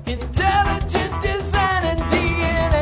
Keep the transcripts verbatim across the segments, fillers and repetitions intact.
intelligent design and D N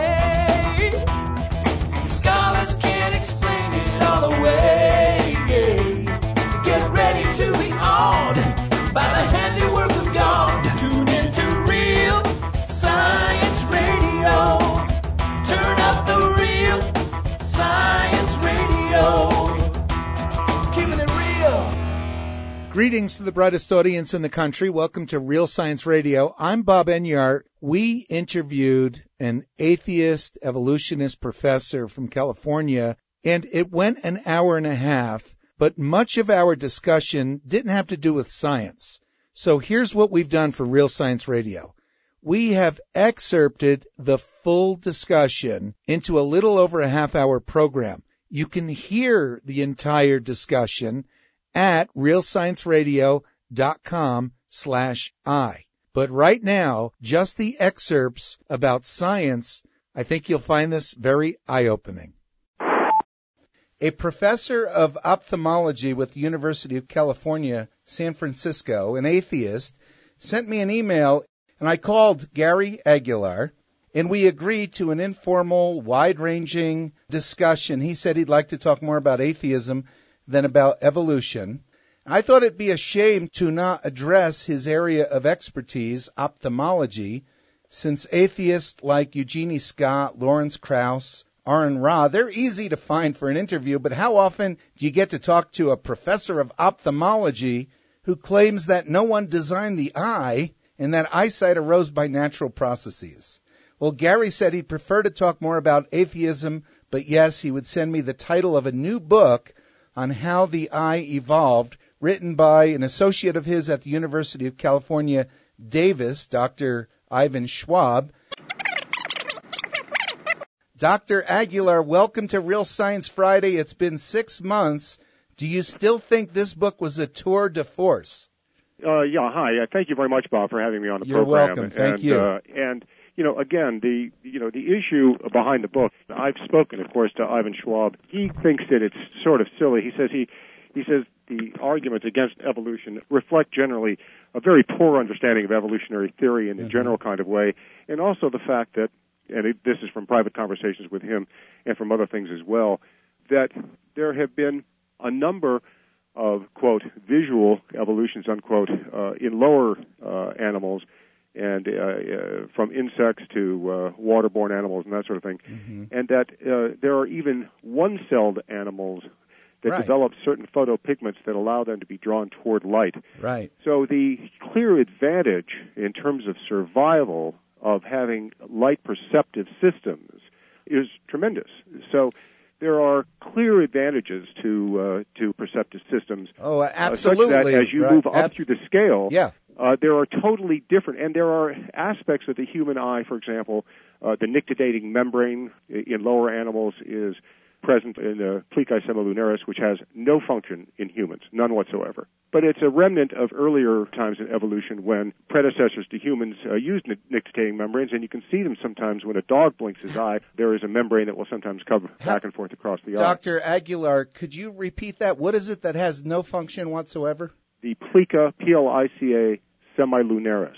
A. Scholars can't explain it all away. Get ready to be awed by the handiwork of God. Tune into Real Science Radio. Turn up the Real Science Radio. Keeping it real. Greetings to the brightest audience in the country. Welcome to Real Science Radio. I'm Bob Enyart. We interviewed an atheist evolutionist professor from California, and it went an hour and a half, but much of our discussion didn't have to do with science. So here's what we've done for Real Science Radio. We have excerpted the full discussion into a little over a half-hour program. You can hear the entire discussion at realscienceradio.com slash I. But right now, just the excerpts about science, I think you'll find this very eye-opening. A professor of ophthalmology with the University of California, San Francisco, an atheist, sent me an email, and I called Gary Aguilar, and we agreed to an informal, wide-ranging discussion. He said he'd like to talk more about atheism than about evolution. I thought it'd be a shame to not address his area of expertise, ophthalmology, since atheists like Eugenie Scott, Lawrence Krauss, Aaron Ra, they're easy to find for an interview, but how often do you get to talk to a professor of ophthalmology who claims that no one designed the eye and that eyesight arose by natural processes? Well, Gary said he'd prefer to talk more about atheism, but yes, he would send me the title of a new book on how the eye evolved, written by an associate of his at the University of California, Davis, Doctor Ivan Schwab. Doctor Aguilar, welcome to Real Science Friday. It's been six months. Do you still think this book was a tour de force? Uh, yeah, hi. Uh, thank you very much, Bob, for having me on the You're program. You're welcome. Thank and, you. Uh, and, you know, again, the you know the issue behind the book, I've spoken, of course, to Ivan Schwab. He thinks that it's sort of silly. He says he he says the arguments against evolution reflect generally a very poor understanding of evolutionary theory in a mm-hmm. general kind of way, and also the fact that, and it, this is from private conversations with him and from other things as well, that there have been a number of, quote, visual evolutions, unquote, uh, in lower uh, animals, and uh, uh, from insects to uh, waterborne animals and that sort of thing, mm-hmm. and that uh, there are even one-celled animals that right. develop certain photopigments that allow them to be drawn toward light. Right. So the clear advantage in terms of survival of having light-perceptive systems is tremendous. So there are clear advantages to uh, to perceptive systems. Oh, absolutely. Uh, such that as you right. move up Ab- through the scale, yeah. uh, there are totally different, and there are aspects of the human eye, for example, uh, the nictitating membrane in lower animals is present in the Plica semilunaris, which has no function in humans, none whatsoever. But it's a remnant of earlier times in evolution when predecessors to humans uh, used nictitating membranes, and you can see them sometimes when a dog blinks his eye. There is a membrane that will sometimes come back and forth across the eye. Doctor Aguilar, could you repeat that? What is it that has no function whatsoever? The Plica, P L I C A, semilunaris.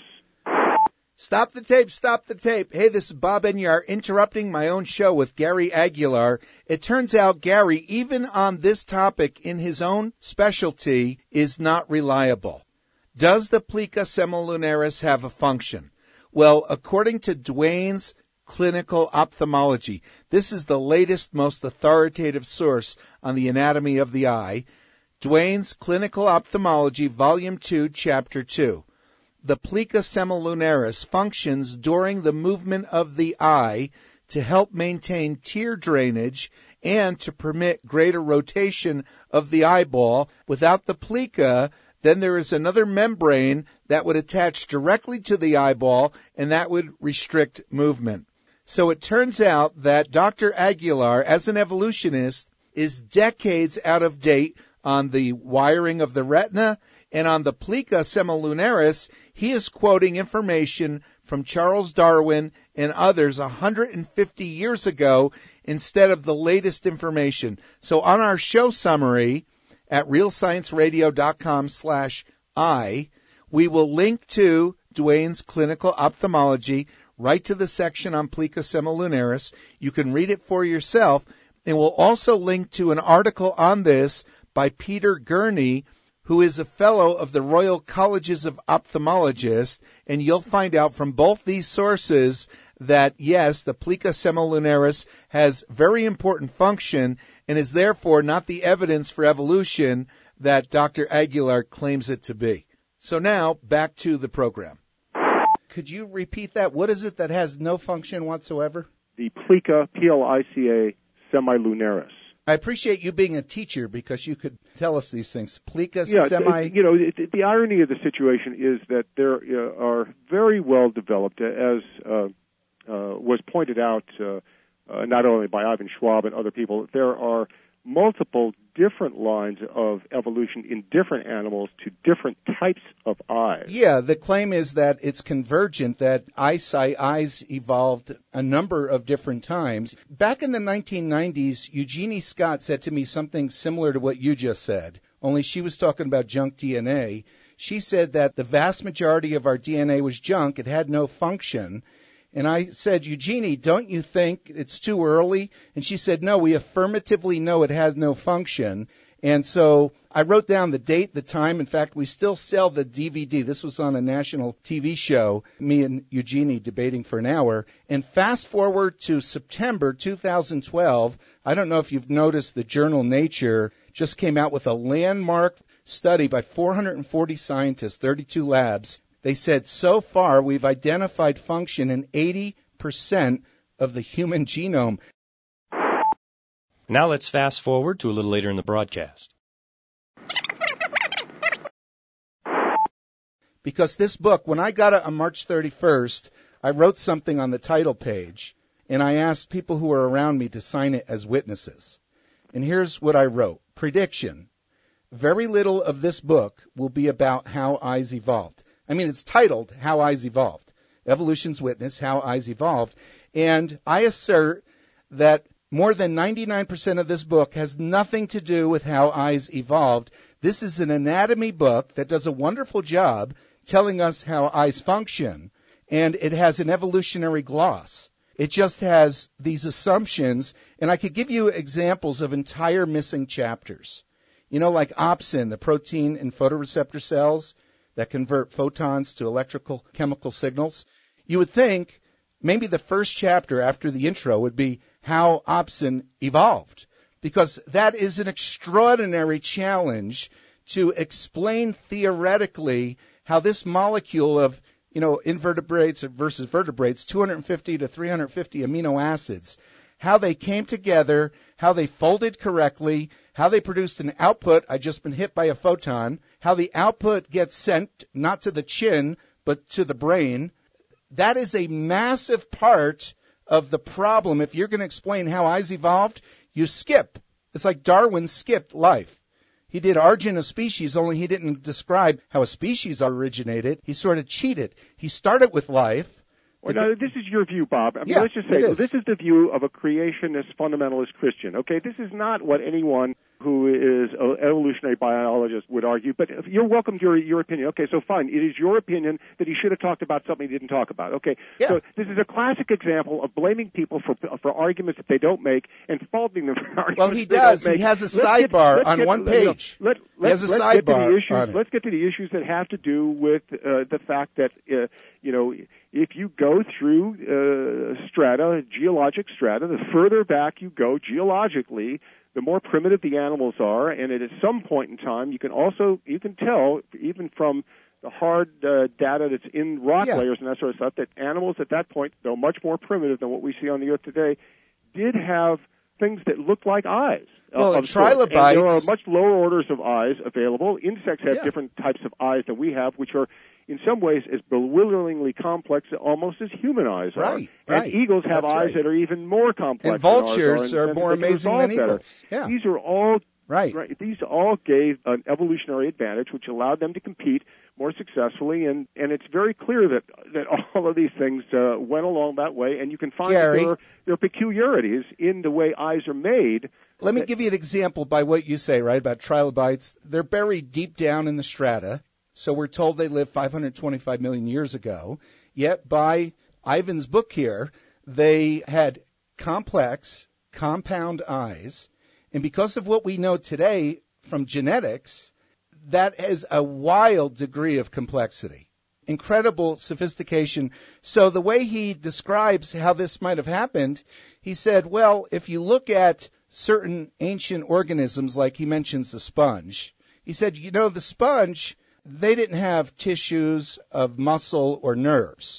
Stop the tape, stop the tape. Hey, this is Bob Enyart interrupting my own show with Gary Aguilar. It turns out Gary, even on this topic in his own specialty, is not reliable. Does the Plica semilunaris have a function? Well, according to Duane's Clinical Ophthalmology, this is the latest, most authoritative source on the anatomy of the eye, Duane's Clinical Ophthalmology, Volume two, Chapter two. The Plica semilunaris functions during the movement of the eye to help maintain tear drainage and to permit greater rotation of the eyeball. Without the plica, then there is another membrane that would attach directly to the eyeball, and that would restrict movement. So it turns out that Doctor Aguilar, as an evolutionist, is decades out of date on the wiring of the retina, and on the Plica semilunaris, he is quoting information from Charles Darwin and others one hundred fifty years ago instead of the latest information. So on our show summary at realscienceradio.com slash I, we will link to Duane's Clinical Ophthalmology, right to the section on Plica semilunaris. You can read it for yourself, and we'll also link to an article on this by Peter Gurney, who is a fellow of the Royal Colleges of Ophthalmologists, and you'll find out from both these sources that, yes, the plica semilunaris has very important function and is therefore not the evidence for evolution that Doctor Aguilar claims it to be. So now, back to the program. Could you repeat that? What is it that has no function whatsoever? The plica, P L I C A, semilunaris. I appreciate you being a teacher because you could tell us these things. Plica yeah, semi... You know, it, the irony of the situation is that there uh, are very well developed, as uh, uh, was pointed out uh, uh, not only by Ivan Schwab and other people, there are multiple different lines of evolution in different animals to different types of eyes. Yeah, the claim is that it's convergent, that eyesight, eyes evolved a number of different times. Back in the nineteen nineties, Eugenie Scott said to me something similar to what you just said, only she was talking about junk D N A. She said that the vast majority of our D N A was junk, it had no function. And I said, Eugenie, don't you think it's too early? And she said, no, we affirmatively know it has no function. And so I wrote down the date, the time. In fact, we still sell the D V D. This was on a national T V show, me and Eugenie debating for an hour. And fast forward to September two thousand twelve, I don't know if you've noticed the journal Nature just came out with a landmark study by four hundred forty scientists, thirty-two labs. They said, so far, we've identified function in eighty percent of the human genome. Now let's fast forward to a little later in the broadcast. Because this book, when I got it on March thirty-first, I wrote something on the title page, and I asked people who were around me to sign it as witnesses. And here's what I wrote. Prediction. Very little of this book will be about how eyes evolved. I mean, it's titled How Eyes Evolved. Evolution's Witness, How Eyes Evolved. And I assert that more than ninety-nine percent of this book has nothing to do with how eyes evolved. This is an anatomy book that does a wonderful job telling us how eyes function, and it has an evolutionary gloss. It just has these assumptions, and I could give you examples of entire missing chapters. You know, like opsin, the protein in photoreceptor cells that convert photons to electrical chemical signals. You would think maybe the first chapter after the intro would be how opsin evolved, because that is an extraordinary challenge to explain theoretically how this molecule of, you know, invertebrates versus vertebrates, two hundred fifty to three hundred fifty amino acids, how they came together, how they folded correctly, how they produced an output, I just been hit by a photon, how the output gets sent not to the chin, but to the brain. That is a massive part of the problem. If you're going to explain how eyes evolved, you skip. It's like Darwin skipped life. He did Origin of Species, only he didn't describe how a species originated. He sort of cheated. He started with life. Well, now, this is your view, Bob. I mean, yeah, let's just say is. this is the view of a creationist fundamentalist Christian. Okay, this is not what anyone who is an evolutionary biologist would argue, but you're welcome to your, your opinion. Okay, so fine. It is your opinion that he should have talked about something he didn't talk about. Okay, yeah. So this is a classic example of blaming people for for arguments that they don't make and faulting them for arguments well, he they does. don't make. He has a let's sidebar get, on get, one page. You know, let, let, he has a let's sidebar get to the issues, on it. Let's get to the issues that have to do with uh, the fact that, uh, you know, if you go through uh, strata, geologic strata, the further back you go geologically, the more primitive the animals are, and at some point in time, you can also you can tell even from the hard uh, data that's in rock yeah. layers and that sort of stuff that animals at that point, though much more primitive than what we see on the Earth today, did have things that looked like eyes. Well, of trilobites. And there are much lower orders of eyes available. Insects have yeah. different types of eyes than we have, which are in some ways as bewilderingly complex almost as human eyes are. Right, and right. eagles have That's eyes right. that are even more complex. And vultures than ours are, are and, more and they can amazing than evolve better. eagles. Yeah. These are all right. right. These all gave an evolutionary advantage, which allowed them to compete more successfully. And, and it's very clear that that all of these things uh, went along that way. And you can find Gary, that there are, there are peculiarities in the way eyes are made. Let me that, give you an example by what you say, right, about trilobites. They're buried deep down in the strata. So we're told they lived five hundred twenty-five million years ago. Yet by Ivan's book here, they had complex, compound eyes. And because of what we know today from genetics, that is a wild degree of complexity, incredible sophistication. So the way he describes how this might have happened, he said, well, if you look at certain ancient organisms, like he mentions the sponge, he said, you know, the sponge, they didn't have tissues of muscle or nerves.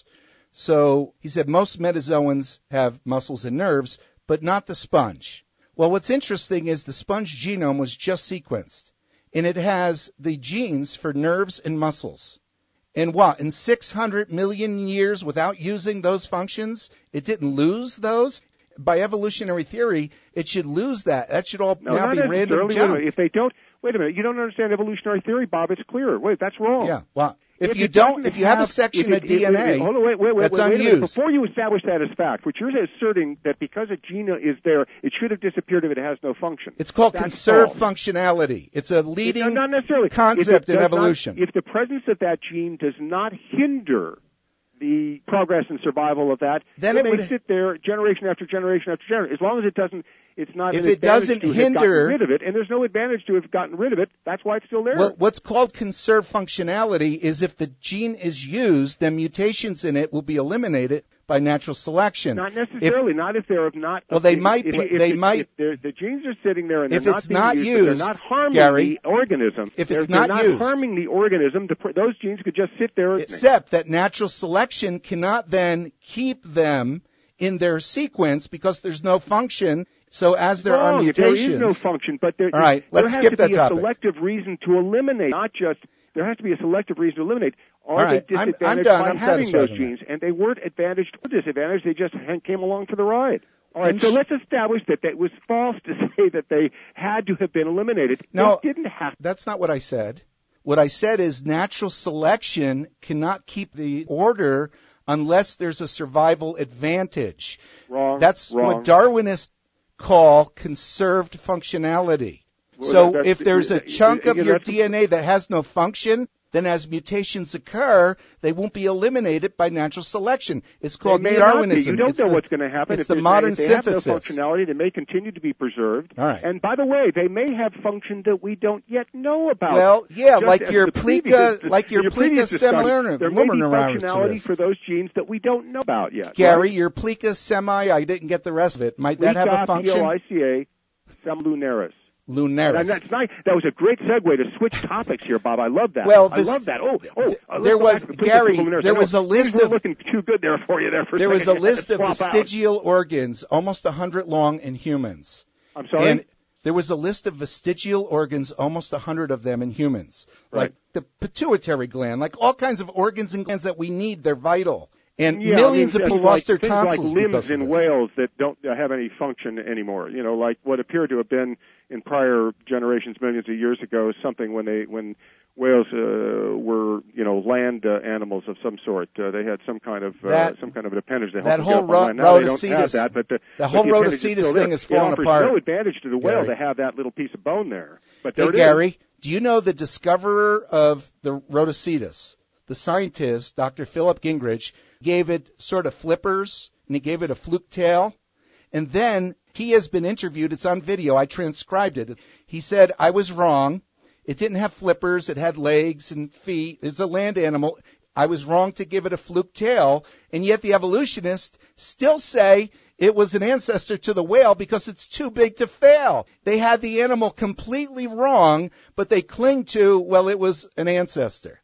So he said most metazoans have muscles and nerves, but not the sponge. Well, what's interesting is the sponge genome was just sequenced, and it has the genes for nerves and muscles. And what, in six hundred million years without using those functions, it didn't lose those? By evolutionary theory, it should lose that. That should all no, now be random junk. If they don't, wait a minute, you don't understand evolutionary theory, Bob. It's clear. Wait, that's wrong. Yeah, well, if, if you don't, if you have, have a section it, of D N A it, it, hold on, wait, wait, wait, that's wait, wait, unused. Before you establish that as fact, what you're asserting that because a gene is there, it should have disappeared if it has no function. It's called that's conserved false. Functionality. It's a leading no, not necessarily. concept in not, evolution. If the presence of that gene does not hinder the progress and survival of that, then it, it may would sit there generation after generation after generation. As long as it doesn't, it's not. If an it doesn't to hinder, have gotten rid of it, and there's no advantage to have gotten rid of it. That's why it's still there. Well, what's called conserved functionality is if the gene is used, then mutations in it will be eliminated by natural selection. Not necessarily. If, not if they're not. Well, they might. If, If, if they the, might. If the genes are sitting there and they're if not it's being not used, used, they're not harming Gary, the organism. If it's they're, not they're not used, harming the organism, the, those genes could just sit there. Except that natural selection cannot then keep them in their sequence because there's no function. So as there Wrong. are mutations, If there is no function, but there, all right, there let's has skip to that be topic. a selective reason to eliminate, not just. There has to be a selective reason to eliminate. Are All right, they I'm- disadvantaged I'm done. by I'm having satisfied those on genes? And they weren't advantaged or disadvantaged. They just came along for the ride. All right, And so sh- let's establish that it was false to say that they had to have been eliminated. No, They didn't have. That's not what I said. What I said is natural selection cannot keep the order unless there's a survival advantage. Wrong. That's wrong. what Darwinists call conserved functionality. Well, so that- if there's a that- chunk of yeah, your that's- D N A that has no function, then as mutations occur, they won't be eliminated by natural selection. It's called They may not be. Darwinism. You don't It's know the- what's going to happen. It's if the they- modern if they synthesis. have no functionality, they may continue to be preserved. All right. And by the way, they may have function that we don't yet know about. Well, yeah, Just like as your the plica, previous- like your in plica previous discussion, semilunar there may be luminaritis. functionality for those genes that we don't know about yet. Gary, right? your plica semi, I didn't get the rest of it. Might that have a Plica, function? P O I C A, semilunaris. Lunaris. And that's nice. That was a great segue to switch topics here, Bob. I love that. Well, I this- love that. Oh, oh. Uh, let's there go was- back to the Gary, Plica there semilunaris. was I a know list things were of- looking too good there for you there for a There was a second. You had to list of swap out. vestigial organs, almost one hundred long in humans. I'm sorry? And there was a list of vestigial organs, almost one hundred of them in humans. Like Right. the pituitary gland, like all kinds of organs and glands that we need. They're vital. And Yeah, millions I mean, of things piloster like, things tonsils like limbs because of in this. whales that don't uh, have any function anymore. You know, like what appeared to have been in prior generations, millions of years ago, something when they when whales uh, were you know land uh, animals of some sort. Uh, they had some kind of uh, That- some kind of an appendage that that helped them whole get up on ro- land. Now they don't rhodocetus- have that, but the, the but whole the appendage is rhodocetus still thing there. is falling it offers apart. no advantage to the whale Gary. to have that little piece of bone there. But there Hey, it is. Gary, do you know the discoverer of the rhodocetus, the scientist, Doctor Philip Gingrich, gave it sort of flippers, and he gave it a fluke tail. And then he has been interviewed. It's on video. I transcribed it. He said, I was wrong. It didn't have flippers. It had legs and feet. It's a land animal. I was wrong to give it a fluke tail. And yet the evolutionists still say it was an ancestor to the whale because it's too big to fail. They had the animal completely wrong, but they cling to, well, it was an ancestor.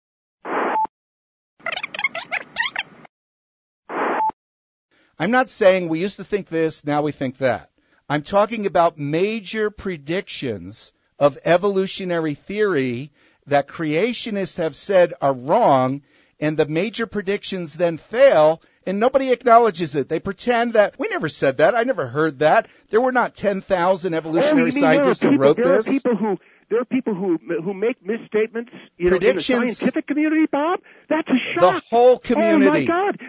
I'm not saying we used to think this, now we think that. I'm talking about major predictions of evolutionary theory that creationists have said are wrong, and the major predictions then fail, and nobody acknowledges it. They pretend that, we never said that, I never heard that. There were not ten thousand evolutionary Oh, you mean scientists there are who people, wrote there this. Are people who There are people who who make misstatements, you know, in the Predictions. scientific community, Bob. That's a The shock. whole Oh my community. God!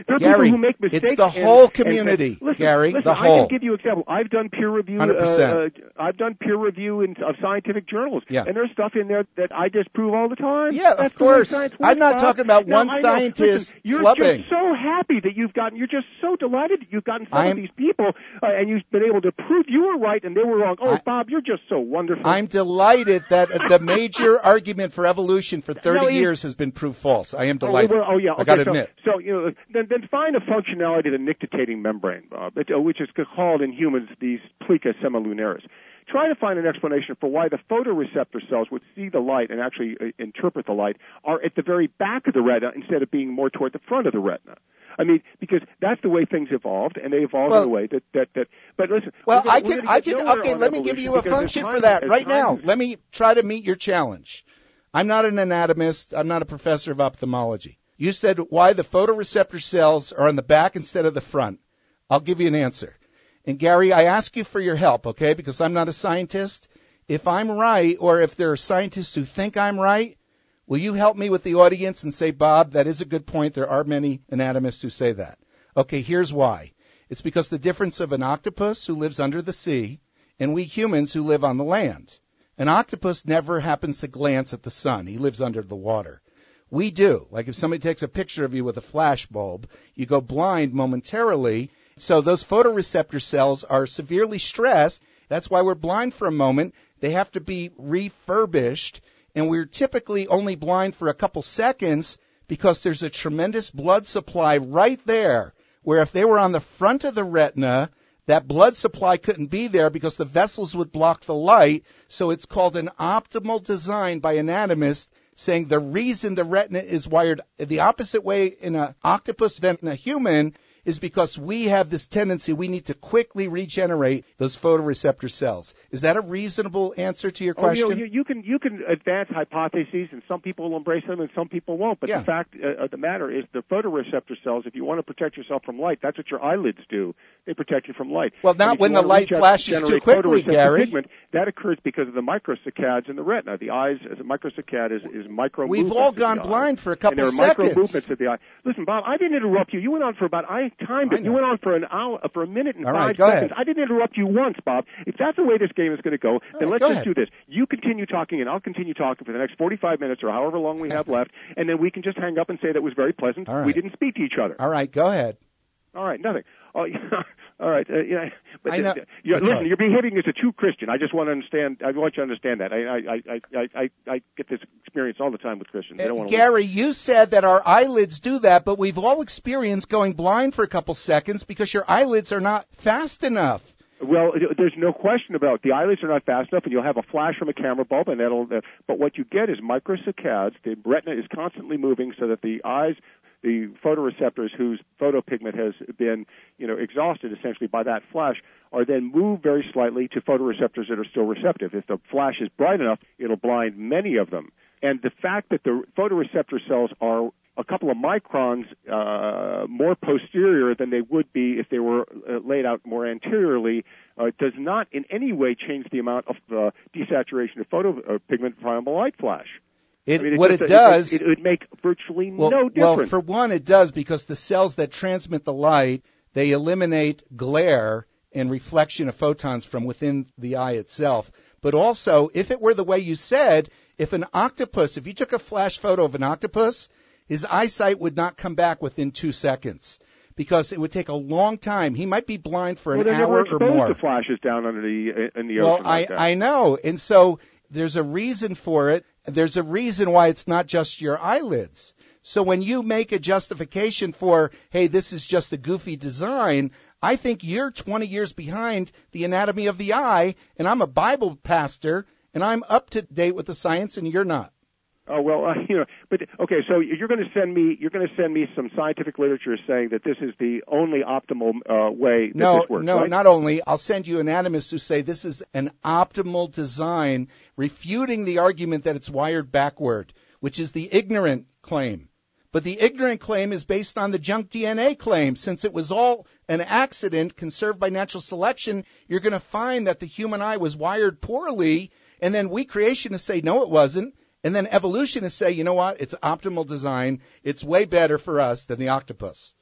There are Gary, people who make mistakes. it's the and, whole community, and, and, listen, Gary, listen, the I whole. can give you an example. I've done peer review. one hundred percent. Uh, uh, I've done peer review in, of scientific journals, yeah. and there's stuff in there that I disprove all the time. Yeah, That's of course. The way science works, I'm not Bob. talking about now, one I know. scientist Listen, you're flubbing. just so happy that you've gotten. You're just so delighted that you've gotten some I'm, of these people, uh, and you've been able to prove you were right and they were wrong. Oh, I, Bob, you're just so wonderful. I'm delighted that the major argument for evolution for thirty no, years has been proved false. I am delighted. Oh, well, oh yeah. Okay, I got to so, admit. So, you know, then, then find a functionality of the nictitating membrane, Bob, which is called in humans these plica semilunaris. Try to find an explanation for why the photoreceptor cells, which see the light and actually uh, interpret the light, are at the very back of the retina instead of being more toward the front of the retina. I mean, because that's the way things evolved, and they evolved well, in a way that, that, that but listen. Well, gonna, I can, I can, okay, let me give you a function for that right now. Let me try to meet your challenge. I'm not an anatomist. I'm not a professor of ophthalmology. You said why the photoreceptor cells are on the back instead of the front. I'll give you an answer. And Gary, I ask you for your help, okay, because I'm not a scientist. If I'm right, or if there are scientists who think I'm right, will you help me with the audience and say, Bob, that is a good point. There are many anatomists who say that. Okay, here's why. It's because the difference of an octopus who lives under the sea and we humans who live on the land. An octopus never happens to glance at the sun. He lives under the water. We do. Like if somebody takes a picture of you with a flash bulb, you go blind momentarily. So those photoreceptor cells are severely stressed. That's why we're blind for a moment. They have to be refurbished. And we're typically only blind for a couple seconds because there's a tremendous blood supply right there, where if they were on the front of the retina, that blood supply couldn't be there because the vessels would block the light. So it's called an optimal design by anatomists, saying the reason the retina is wired the opposite way in an octopus than in a human is because we have this tendency, we need to quickly regenerate those photoreceptor cells. Is that a reasonable answer to your question? Oh, you, know, you, you can you can advance hypotheses, and some people will embrace them and some people won't. But yeah. the fact uh, of the matter is the photoreceptor cells, if you want to protect yourself from light, that's what your eyelids do. They protect you from light. Well, not when the light flashes too quickly, Gary. Pigment, that occurs because of the microsaccades in the retina. The eyes, as a microsaccade is, is micro We've all gone blind for a couple and there seconds. are micro movements of the eye. Listen, Bob, I didn't interrupt you. You went on for about, I timed it. You went on for an hour, for a minute and all five right, go seconds. ahead. I didn't interrupt you once, Bob. If that's the way this game is going to go, then right, let's go just ahead. do this. You continue talking, and I'll continue talking for the next forty-five minutes or however long we have left, and then we can just hang up and say that was very pleasant. All right. We didn't speak to each other. All right, go ahead. All right, nothing. Oh, yeah. All right. Uh, yeah. But I know. Uh, you're, listen, right. you're behaving as a true Christian. I just want to understand. I want you to understand that. I I I I I, I get this experience all the time with Christians. They don't want to Gary, you said that our eyelids do that, but we've all experienced going blind for a couple seconds because your eyelids are not fast enough. Well, there's no question about it. The eyelids are not fast enough, and you'll have a flash from a camera bulb, and that'll. Uh, but what you get is microsaccades. The retina is constantly moving, so that the eyes, the photoreceptors whose photopigment has been, you know, exhausted essentially by that flash, are then moved very slightly to photoreceptors that are still receptive. If the flash is bright enough, it'll blind many of them. And the fact that the photoreceptor cells are a couple of microns uh, more posterior than they would be if they were uh, laid out more anteriorly uh, does not in any way change the amount of uh, desaturation of photopigment from a light flash. It, I mean, what just, it does, it, it would make virtually well, no difference. Well, for one, it does because the cells that transmit the light, they eliminate glare and reflection of photons from within the eye itself. But also, if it were the way you said, if an octopus, if you took a flash photo of an octopus, his eyesight would not come back within two seconds because it would take a long time. He might be blind for well, an hour or more. They're never exposed to flashes down under the in the well, ocean. Well, I like that. I know, and so there's a reason for it. There's a reason why it's not just your eyelids. So when you make a justification for, hey, this is just a goofy design, I think you're twenty years behind the anatomy of the eye, and I'm a Bible pastor, and I'm up to date with the science, and you're not. Oh well, uh, you know, but okay. So you're going to send me, you're going to send me some scientific literature saying that this is the only optimal uh, way that no, this works. No, right? not only. I'll send you anatomists who say this is an optimal design, refuting the argument that it's wired backward, which is the ignorant claim. But the ignorant claim is based on the junk D N A claim. Since it was all an accident conserved by natural selection, you're going to find that the human eye was wired poorly, and then we creationists say, no, it wasn't. And then evolutionists say, you know what, it's optimal design. It's way better for us than the octopus.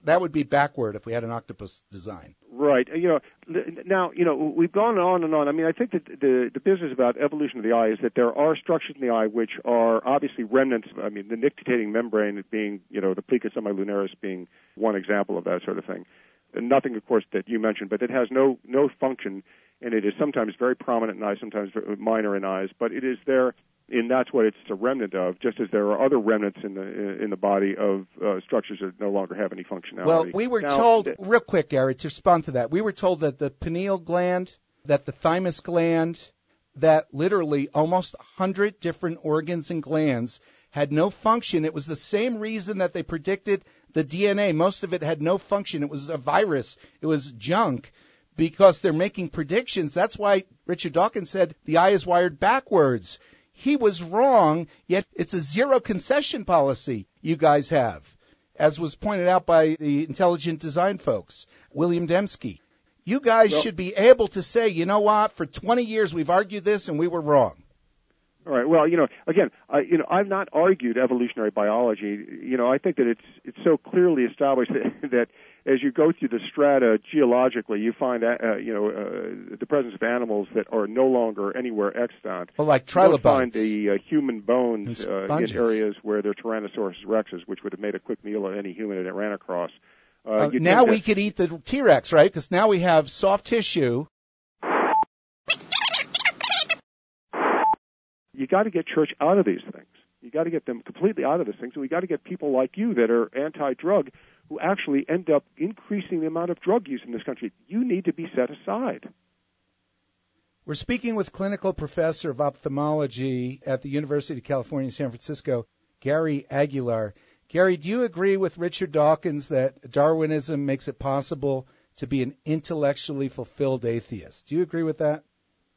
that would be backward if we had an octopus design. Right. You know, now, you know, we've gone on and on. I mean, I think that the the business about evolution of the eye is that there are structures in the eye which are obviously remnants. I mean, the nictitating membrane being, you know, the plica semilunaris being one example of that sort of thing. And nothing, of course, that you mentioned, but it has no no function, and it is sometimes very prominent in eyes, sometimes minor in eyes, but it is there. And that's what it's a remnant of, just as there are other remnants in the in the body of uh, structures that no longer have any functionality. Well, we were now, told, th- real quick, Gary, to respond to that, we were told that the pineal gland, that the thymus gland, that literally almost one hundred different organs and glands had no function. It was the same reason that they predicted the D N A. Most of it had no function. It was a virus. It was junk. Because they're making predictions. That's why Richard Dawkins said the eye is wired backwards. He was wrong, yet it's a zero concession policy you guys have, as was pointed out by the intelligent design folks, William Dembski. You guys well, should be able to say, you know what, for twenty years we've argued this and we were wrong. All right. Well, you know, again, I, you know, I've not argued evolutionary biology. You know, I think that it's it's so clearly established that, that as you go through the strata geologically, you find, uh, you know, uh, the presence of animals that are no longer anywhere extant. Well, like trilobites. You find the uh, human bones uh, in areas where there are Tyrannosaurus rexes, which would have made a quick meal of any human that it ran across. Uh, uh, now we could eat the T-Rex, right? Because now we have soft tissue. You got to get church out of these things. You got to get them completely out of these things. And we got to get people like you that are anti-drug who actually end up increasing the amount of drug use in this country. You need to be set aside. We're speaking with clinical professor of ophthalmology at the University of California, San Francisco, Gary Aguilar. Gary, do you agree with Richard Dawkins that Darwinism makes it possible to be an intellectually fulfilled atheist? Do you agree with that?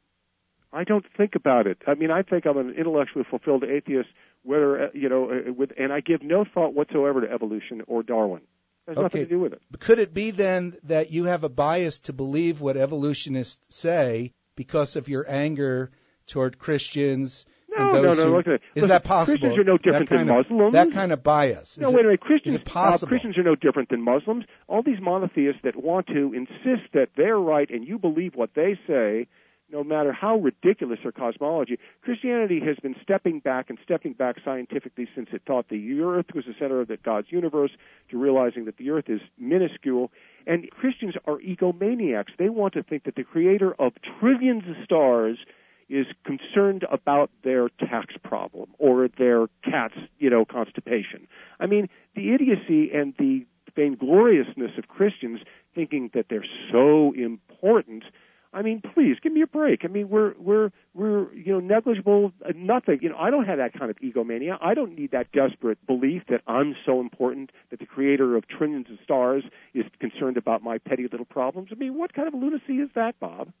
I don't think about it. I mean, I think I'm an intellectually fulfilled atheist, whether, you know, with, and I give no thought whatsoever to evolution or Darwin. It has okay. nothing to do with it. Could it be then that you have a bias to believe what evolutionists say because of your anger toward Christians? No, and those no, no. Who, look at it. Is Listen, that possible? Christians are no different than of, Muslims. That kind of bias. No, is wait it, a minute. Christians, is it possible? Uh, Christians are no different than Muslims. All these monotheists that want to insist that they're right and you believe what they say, no matter how ridiculous their cosmology, Christianity has been stepping back and stepping back scientifically since it thought the earth was the center of the God's universe, to realizing that the earth is minuscule. And Christians are egomaniacs. They want to think that the creator of trillions of stars is concerned about their tax problem or their cat's, you know, constipation. I mean, the idiocy and the vaingloriousness of Christians thinking that they're so important. I mean, please give me a break. I mean, we're we're we're you know negligible, uh, nothing. You know, I don't have that kind of egomania. I don't need that desperate belief that I'm so important that the creator of trillions of stars is concerned about my petty little problems. I mean, what kind of lunacy is that, Bob?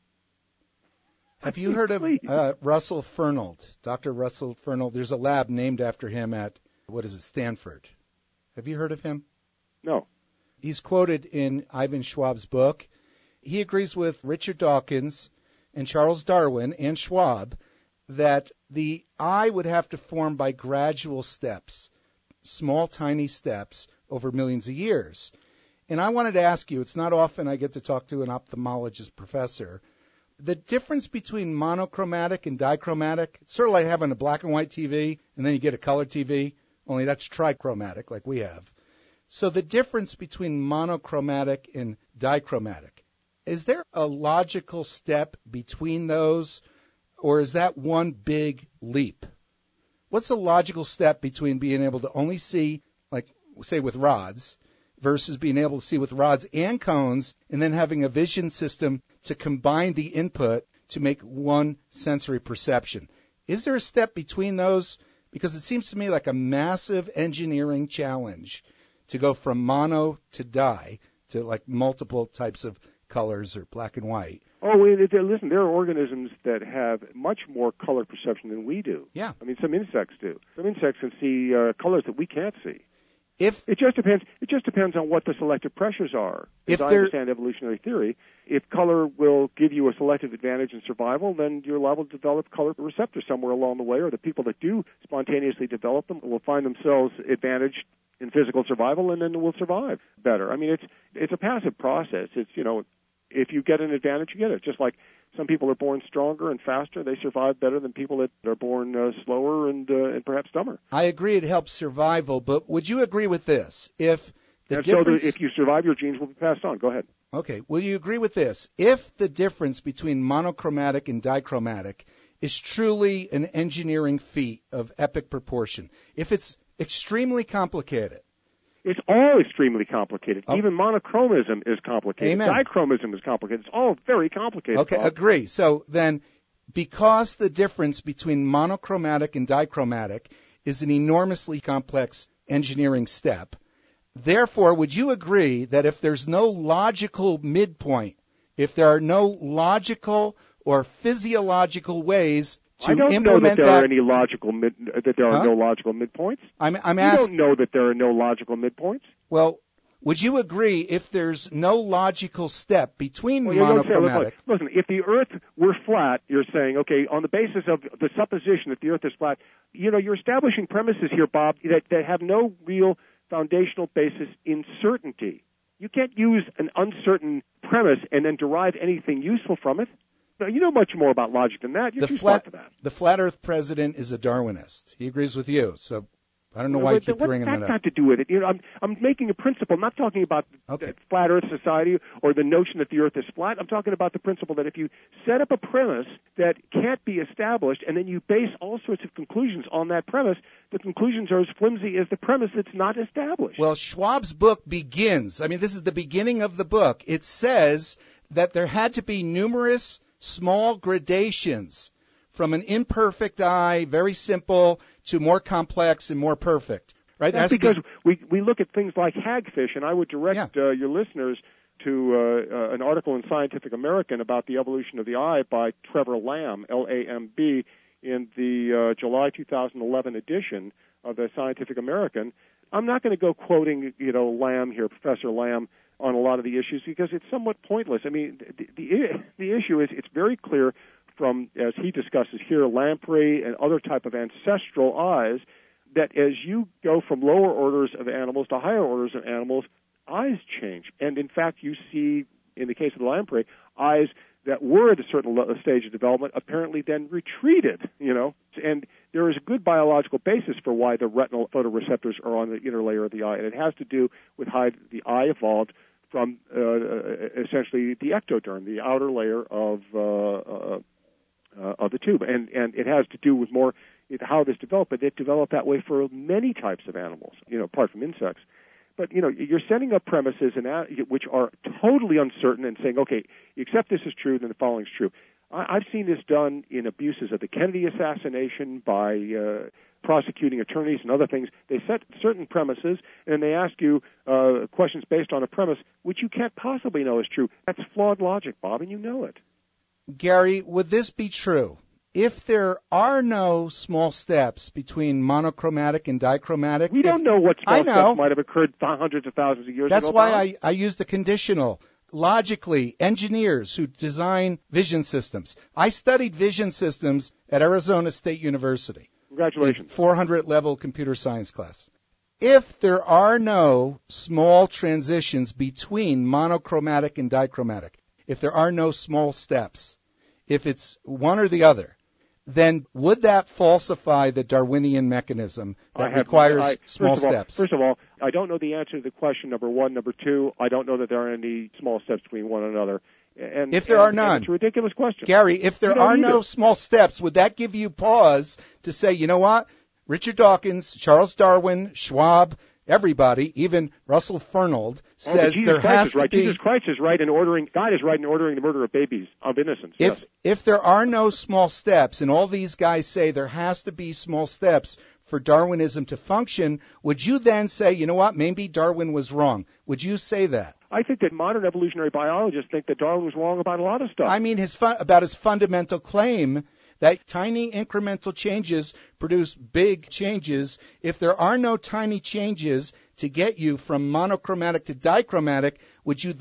Have you heard of uh, Russell Fernald, Doctor Russell Fernald? There's a lab named after him at, what is it, Stanford. Have you heard of him? No. He's quoted in Ivan Schwab's book. He agrees with Richard Dawkins and Charles Darwin and Schwab that the eye would have to form by gradual steps, small, tiny steps over millions of years. And I wanted to ask you, it's not often I get to talk to an ophthalmologist professor, the difference between monochromatic and dichromatic, it's sort of like having a black and white T V and then you get a color T V, only that's trichromatic like we have. So the difference between monochromatic and dichromatic, is there a logical step between those, or is that one big leap? What's the logical step between being able to only see, like, say, with rods, versus being able to see with rods and cones, and then having a vision system to combine the input to make one sensory perception? Is there a step between those? Because it seems to me like a massive engineering challenge to go from mono to di to, like, multiple types of colors or black and white. Oh, listen, there are organisms that have much more color perception than we do. Yeah. I mean, some insects do. Some insects can see uh, colors that we can't see. If it just depends. It just depends on what the selective pressures are. As if I understand evolutionary theory, if color will give you a selective advantage in survival, then you're liable to develop color receptors somewhere along the way, or the people that do spontaneously develop them will find themselves advantaged in physical survival, and then will survive better. I mean, it's it's a passive process. It's, you know, if you get an advantage, you get it. Just like some people are born stronger and faster, they survive better than people that are born uh, slower and uh, and perhaps dumber. I agree it helps survival, but would you agree with this? If the and difference... so the, if you survive, your genes will be passed on. Go ahead. Okay. Will you agree with this? If the difference between monochromatic and dichromatic is truly an engineering feat of epic proportion, if it's extremely complicated. It's all extremely complicated. Oh. Even monochromism is complicated. Amen. Dichromism is complicated. It's all very complicated. Okay, Bob. agree. So then, because the difference between monochromatic and dichromatic is an enormously complex engineering step, therefore, would you agree that if there's no logical midpoint, if there are no logical or physiological ways to I don't implement know that there that, are any logical mid, that there are Huh? no logical midpoints. I'm, I'm You asking. don't know that there are no logical midpoints. Well, would you agree if there's no logical step between Well, you don't say, monochromatic? listen, listen, if the Earth were flat, you're saying, okay, on the basis of the supposition that the Earth is flat, you know, you're establishing premises here, Bob, that, that have no real foundational basis in certainty. You can't use an uncertain premise and then derive anything useful from it. No, you know much more about logic than that. You're The too flat, smart for that. the flat Earth president is a Darwinist. He agrees with you. So I don't know why Well, you keep what's bringing that that up. got to do with it? You know, I'm I'm making a principle. I'm not talking about Okay. the flat Earth society or the notion that the Earth is flat. I'm talking about the principle that if you set up a premise that can't be established, and then you base all sorts of conclusions on that premise, the conclusions are as flimsy as the premise that's not established. Well, Schwab's book begins. I mean, this is the beginning of the book. It says that there had to be numerous small gradations from an imperfect eye, very simple, to more complex and more perfect. Right? That's There has to because be- we we look at things like hagfish, and I would direct Yeah. uh, your listeners to uh, uh, an article in Scientific American about the evolution of the eye by Trevor Lamb, L A M B, in the uh, July two thousand eleven edition of the Scientific American. I'm not going to go quoting, you know, Lamb here, Professor Lamb, on a lot of the issues because it's somewhat pointless. I mean, the the, the issue is it's very clear from, as he discusses here, lamprey and other type of ancestral eyes, that as you go from lower orders of animals to higher orders of animals, eyes change. And in fact, you see, in the case of the lamprey, eyes that were at a certain stage of development apparently then retreated, you know. And there is a good biological basis for why the retinal photoreceptors are on the inner layer of the eye, and it has to do with how the eye evolved from uh, essentially the ectoderm, the outer layer of uh, uh, uh, of the tube, and and it has to do with more how this developed. But it developed that way for many types of animals, you know, apart from insects. But you know, you're setting up premises and which are totally uncertain, and saying, okay, you accept this is true, then the following is true. I, I've seen this done in abuses of the Kennedy assassination by uh, prosecuting attorneys and other things. They set certain premises, and they ask you uh, questions based on a premise which you can't possibly know is true. That's flawed logic, Bob, and you know it. Gary, would this be true? If there are no small steps between monochromatic and dichromatic, we don't if, know what small I know. steps might have occurred th- hundreds of thousands of years That's ago. why Bob. I, I use the conditional. Logically, engineers who design vision systems. I studied vision systems at Arizona State University. Congratulations. four hundred level computer science class. If there are no small transitions between monochromatic and dichromatic, if there are no small steps, if it's one or the other, then would that falsify the Darwinian mechanism that I have, requires I, small first of all, steps? First of all, I don't know the answer to the question, number one. Number two, I don't know that there are any small steps between one another. And, If there and, are none. and it's a ridiculous question. Gary, if there You don't are need no it. small steps, would that give you pause to say, you know what? Richard Dawkins, Charles Darwin, Schwab, everybody, even Russell Fernald, Oh, but says Jesus there Christ has is right. to be... Jesus Christ is right in ordering, God is right in ordering the murder of babies, of innocence. If yes. if there are no small steps, and all these guys say there has to be small steps for Darwinism to function, would you then say, you know what, maybe Darwin was wrong? Would you say that? I think that modern evolutionary biologists think that Darwin was wrong about a lot of stuff. I mean, his fun, about his fundamental claim that tiny incremental changes produce big changes. If there are no tiny changes to get you from monochromatic to dichromatic, would you then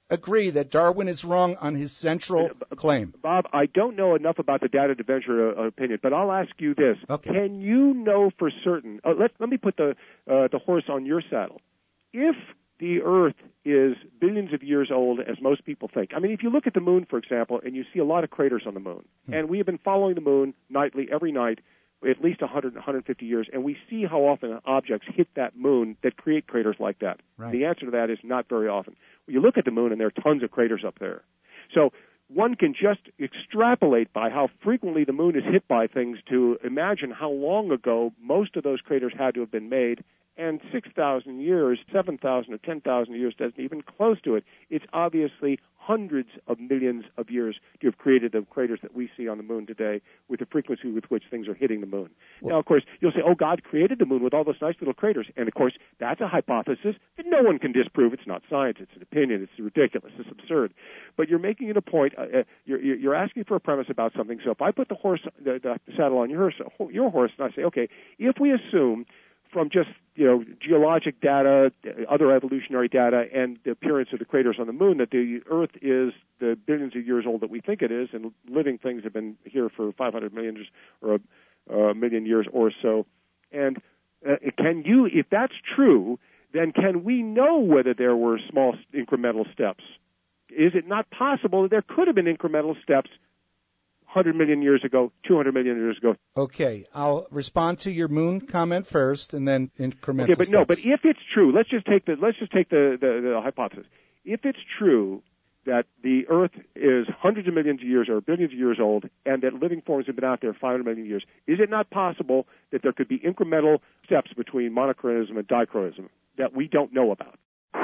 agree that Darwin is wrong on his central claim? Bob, I don't know enough about the data to venture an opinion, but I'll ask you this. Okay. Can you know for certain, uh, let, let me put the, uh, the horse on your saddle. If the Earth is billions of years old, as most people think. I mean, if you look at the moon, for example, and you see a lot of craters on the moon, hmm. and we have been following the moon nightly, every night, at least one hundred, one hundred fifty years, and we see how often objects hit that moon that create craters like that. Right. The answer to that is not very often. Well, you look at the moon, and there are tons of craters up there. So one can just extrapolate by how frequently the moon is hit by things to imagine how long ago most of those craters had to have been made. And six thousand years, seven thousand or ten thousand years doesn't even close to it. It's obviously hundreds of millions of years to have created the craters that we see on the moon today with the frequency with which things are hitting the moon. Well, now, of course, you'll say, oh, God created the moon with all those nice little craters. And, of course, that's a hypothesis that no one can disprove. It's not science. It's an opinion. It's ridiculous. It's absurd. But you're making it a point. Uh, you're, you're asking for a premise about something. So if I put the horse, the, the saddle on your, your horse, and I say, okay, if we assume from just, you know, geologic data, other evolutionary data, and the appearance of the craters on the moon, that the Earth is the billions of years old that we think it is, and living things have been here for five hundred million years or a, a million years or so. And uh, can you, if that's true, then can we know whether there were small incremental steps? Is it not possible that there could have been incremental steps one hundred million years ago, two hundred million years ago? Okay, I'll respond to your moon comment first, and then incremental Okay, but steps. no, but if it's true, let's just take the let's just take the, the, the hypothesis. If it's true that the Earth is hundreds of millions of years or billions of years old, and that living forms have been out there five hundred million years, is it not possible that there could be incremental steps between monochronism and dichroism that we don't know about?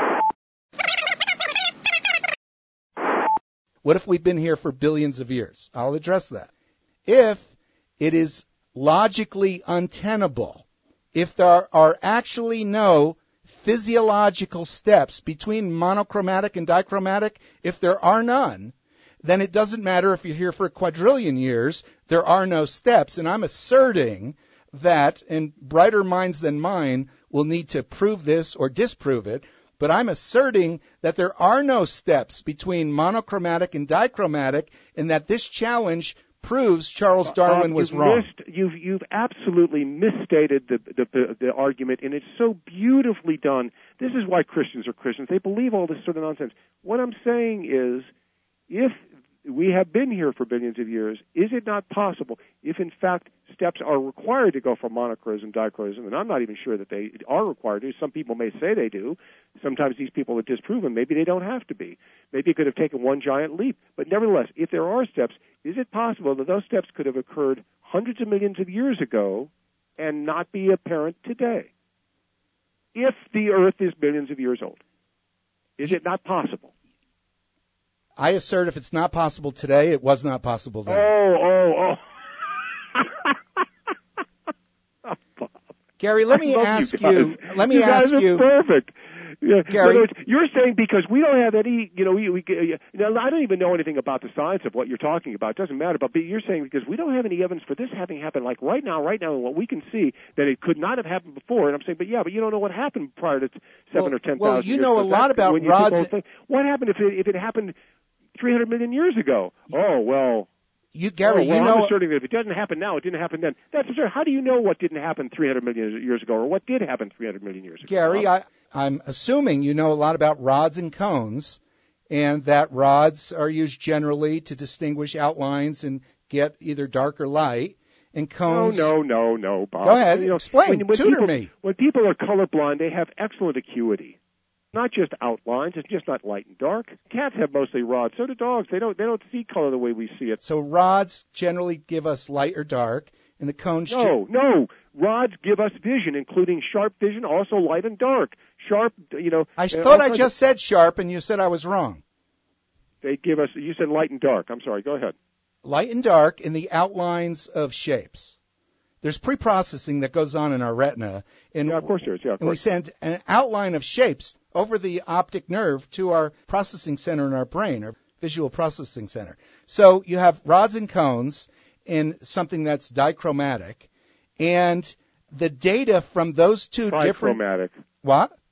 What if we've been here for billions of years? I'll address that. If it is logically untenable, if there are actually no physiological steps between monochromatic and dichromatic, if there are none, then it doesn't matter if you're here for a quadrillion years, there are no steps. And I'm asserting that, and brighter minds than mine will need to prove this or disprove it, but I'm asserting that there are no steps between monochromatic and dichromatic, and that this challenge proves Charles Darwin uh, was you've wrong. Missed, you've, you've absolutely misstated the, the, the, the argument, and it's so beautifully done. This is why Christians are Christians. They believe all this sort of nonsense. What I'm saying is, if we have been here for billions of years, is it not possible, if in fact steps are required to go from monochroism, dichroism, and I'm not even sure that they are required to. Some people may say they do. Sometimes these people are disproven. Maybe they don't have to be. Maybe it could have taken one giant leap. But nevertheless, if there are steps, is it possible that those steps could have occurred hundreds of millions of years ago and not be apparent today? If the Earth is billions of years old, is it not possible? I assert if it's not possible today, it was not possible then. Oh, oh, oh. oh Gary, let me ask you, you let me you ask guys you. Are perfect. Yeah. Gary, words, you're saying because we don't have any, you know, we, we, you know, I don't even know anything about the science of what you're talking about. It doesn't matter. But you're saying because we don't have any evidence for this having happened, like right now, right now, and what we can see, that it could not have happened before. And I'm saying, but yeah, but you don't know what happened prior to seven well, or ten thousand. Well, you years know a lot about rods. What happened if it, if it happened three hundred million years ago? Oh well. You, Gary, oh, well, you know, I'm asserting that if it doesn't happen now, it didn't happen then. That's absurd. How do you know what didn't happen three hundred million years ago, or what did happen three hundred million years ago? Gary, I, I'm assuming you know a lot about rods and cones, and that rods are used generally to distinguish outlines and get either dark or light, and cones. No, no, no, no, Bob. Go ahead, you know, explain. When, when Tutor people, me. When people are colorblind, they have excellent acuity. Not just outlines. It's just not light and dark. Cats have mostly rods. So do dogs. They don't. They don't see color the way we see it. So rods generally give us light or dark, and the cones. No, ge- no. Rods give us vision, including sharp vision, also light and dark. Sharp, you know. I uh, thought I of, just said sharp, and you said I was wrong. They give us. You said light and dark. I'm sorry. Go ahead. Light and dark in the outlines of shapes. There's pre-processing that goes on in our retina. And, yeah, of course there is. Yeah, of and we course. send an outline of shapes over the optic nerve to our processing center in our brain, our visual processing center. So you have rods and cones in something that's dichromatic, and the data from those two different... Trichromatic. What?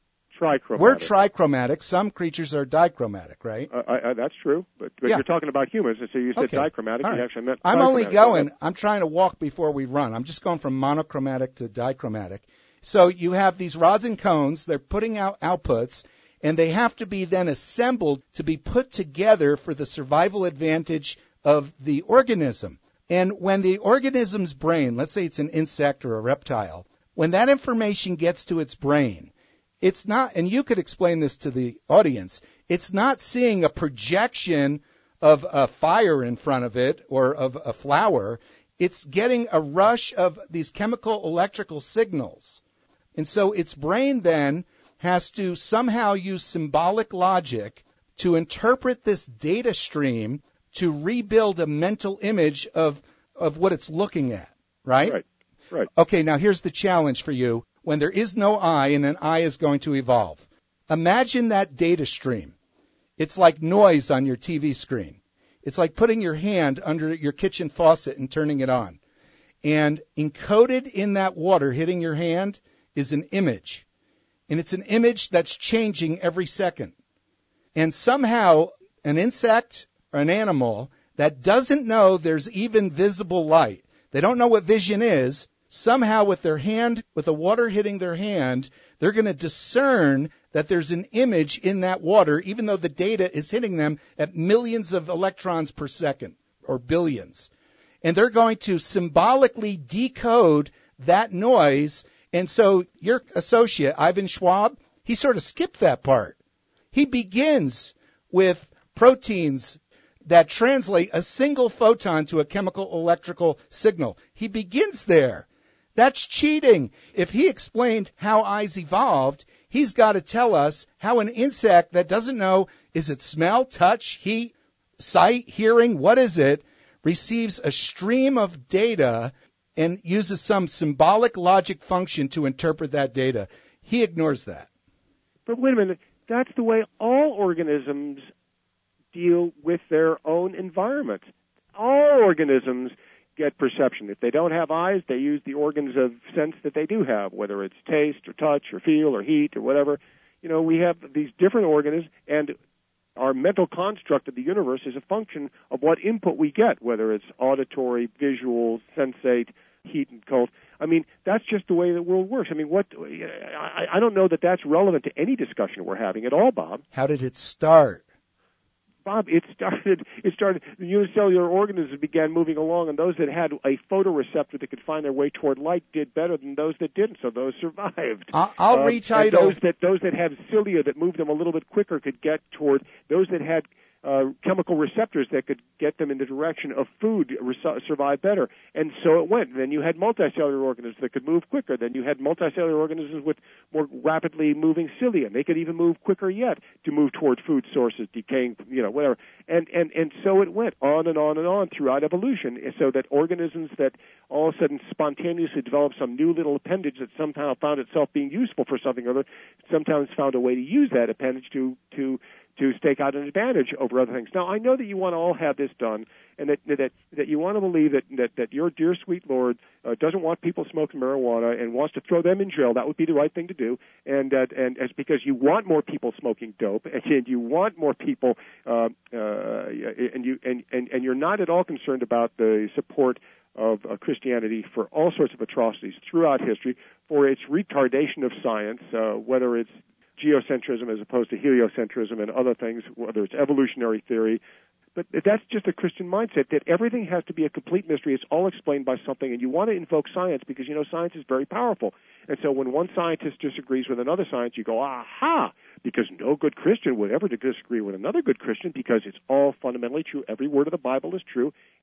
trichromatic. We're trichromatic. Some creatures are dichromatic, right? Uh, I, I, that's true, but, but Yeah. you're talking about humans, and so you said Okay. dichromatic. All You right. actually meant I'm only trichromatic. going, I'm trying to walk before we run. I'm just going from monochromatic to dichromatic. So you have these rods and cones. They're putting out outputs, and they have to be then assembled to be put together for the survival advantage of the organism. And when the organism's brain, let's say it's an insect or a reptile, when that information gets to its brain, it's not, and you could explain this to the audience, it's not seeing a projection of a fire in front of it or of a flower. It's getting a rush of these chemical electrical signals. And so its brain then has to somehow use symbolic logic to interpret this data stream to rebuild a mental image of, of what it's looking at, right? Right, right. Okay, now here's the challenge for you. When there is no I and an I is going to evolve, imagine that data stream. It's like noise on your T V screen. It's like putting your hand under your kitchen faucet and turning it on. And encoded in that water hitting your hand is an image. And it's an image that's changing every second. And somehow an insect or an animal that doesn't know there's even visible light, they don't know what vision is, somehow with their hand, with the water hitting their hand, they're going to discern that there's an image in that water, even though the data is hitting them at millions of electrons per second, or billions. And they're going to symbolically decode that noise. And so your associate, Ivan Schwab, he sort of skipped that part. He begins with proteins that translate a single photon to a chemical electrical signal. He begins there. That's cheating. If he explained how eyes evolved, he's got to tell us how an insect that doesn't know, is it smell, touch, heat, sight, hearing, what is it, receives a stream of data and uses some symbolic logic function to interpret that data. He ignores that. But wait a minute. That's the way all organisms deal with their own environment. All organisms get perception. If they don't have eyes, they use the organs of sense that they do have, whether it's taste or touch or feel or heat or whatever. You know, we have these different organs, and our mental construct of the universe is a function of what input we get, whether it's auditory, visual, sensate, heat and cold. I mean, that's just the way the world works. I mean, what I, I don't know that that's relevant to any discussion we're having at all, Bob. How did it start? Bob, it started, it started, the unicellular organisms began moving along, and those that had a photoreceptor that could find their way toward light did better than those that didn't, so those survived. I'll, I'll uh, retitle. Those that, those that had cilia that moved them a little bit quicker could get toward, those that had uh, chemical receptors that could get them in the direction of food res- survive better. And so it went. Then you had multicellular organisms that could move quicker. Then you had multicellular organisms with more rapidly moving cilia. They could even move quicker yet to move toward food sources, decaying, you know, whatever. And, and, and so it went on and on and on throughout evolution, so that organisms that all of a sudden spontaneously developed some new little appendage that somehow found itself being useful for something or other, sometimes found a way to use that appendage to, to to stake out an advantage over other things. Now, I know that you want to all have this done, and that that, that you want to believe that, that, that your dear sweet Lord uh, doesn't want people smoking marijuana and wants to throw them in jail. That would be the right thing to do, and uh, and it's because you want more people smoking dope, and you want more people, uh, uh, and you and, and, and you're not at all concerned about the support of uh, Christianity for all sorts of atrocities throughout history, for its retardation of science, uh, whether it's geocentrism as opposed to heliocentrism and other things, whether it's evolutionary theory. But that's just a Christian mindset, that everything has to be a complete mystery. It's all explained by something, and you want to invoke science because, you know, science is very powerful. And so when one scientist disagrees with another science, you go, aha, because no good Christian would ever disagree with another good Christian, because it's all fundamentally true. Every word of the Bible is true,